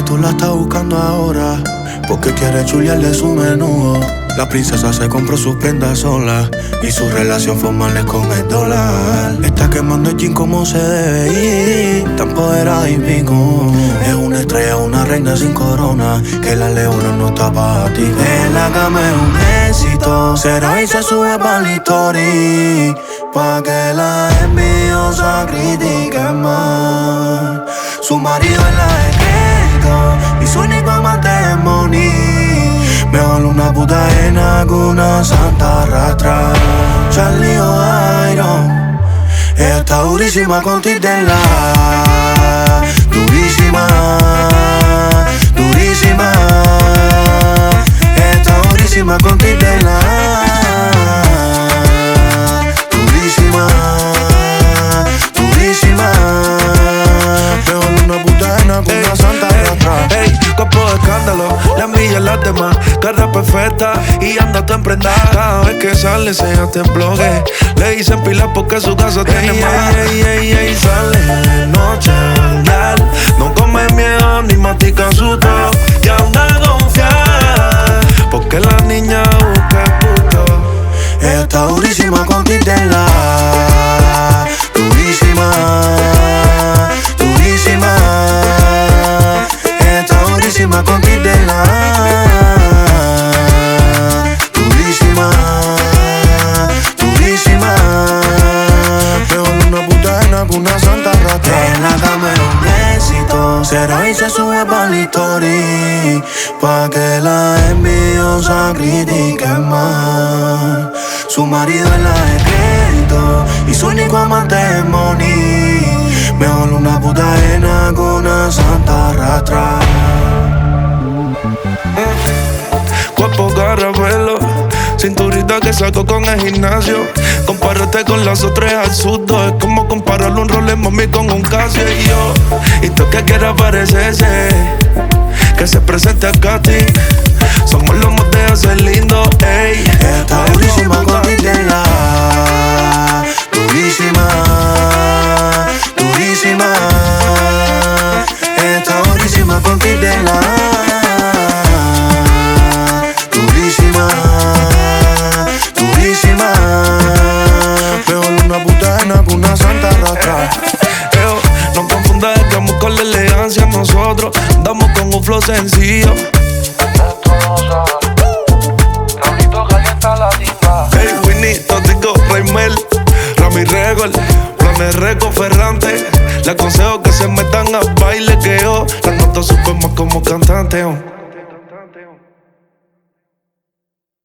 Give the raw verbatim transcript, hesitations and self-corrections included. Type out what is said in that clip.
tú la estás buscando ahora, porque quiere chulearle su menú. La princesa se compró sus prendas sola y su relación formal es con el dólar. Está quemando el jean como se debe y tan poderada y pico. Es una estrella, una reina sin corona, que la leona no está para ti. En la cama es un éxito, será y se sube para la story, pa' que la envidiosa critique más. Su marido es la de crédito y su único amante es Moni. Mejor una puta ajena que una santa rastra. Charlie o Iron, ella está durísima con Titela. Durísima, durísima. Ella está durísima con Titela. Durísima, durísima. Mejor una puta ajena que una santa rastra. Ey, cuerpo de escándalo, la envidia las demás, cara perfecta y anda tan prendada. Cada vez que sale se hace en blogue, le dicen pilas porque su casa tiene más. Ey, ey, ey, sale de noche, verdad, no come miedo ni mastica su tos y anda confiada, porque la niña busca el puto. Ella está durísima con Titela. Durísima, durísima. Ella está durísima con Titela. Durísima, durísima. Mejor una puta ajena que una santa rata. En la cama es un éxito, será y se sube pa' la story, pa' que la envidiosa critique más. Su marido es la de crédito y su único amante es Moni. Mejor una puta ajena que una santa rastra. Cuerpo caramelo, cinturita que saco con el gimnasio. Compárate con las otras al surdo, es como compararle un Rolex mami con un Casio. Y yo, y tú que quieras parecerse, que se presente acá a ti. Somos los moteos, ser lindo, ey. Está durísima con Titela. Durísima, durísima. Está durísima con Titela. Durísima, durísima. Mejor una puta ajena que una santa rastra. Eo, no confundas el glamour con la elegancia. Nosotros andamos con un flow sencillo. Hey, Winnie, Tótico, Raimel, Rami Regol, Planes Reco, Ferrante. Le aconsejo que se metan a baile, que yo la noto súper más como cantante. Oh.